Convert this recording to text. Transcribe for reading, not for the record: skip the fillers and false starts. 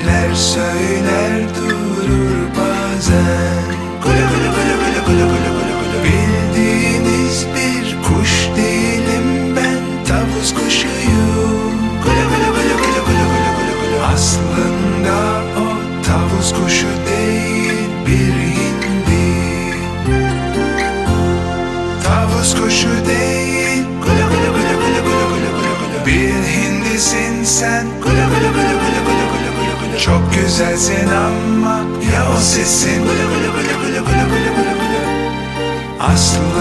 şeyler söyler durur bazen. Gulu gulu gulu gulu gulu gulu gulu gulu. Bildiğiniz bir kuş değilim ben, tavus kuşuyum. Gulu gulu gulu gulu gulu gulu gulu gulu. Aslında o tavus kuşu değil, bir hindi. Tavus kuşu değil, gulu gulu gulu gulu gulu gulu gulu gulu. Bir hindisin sen, gulu gulu gulu gulu gulu gulu gulu gulu. Çok güzelsin ama ya o sesin, gulu gulu gulu gulu gulu gulu gulu gulu. Aslında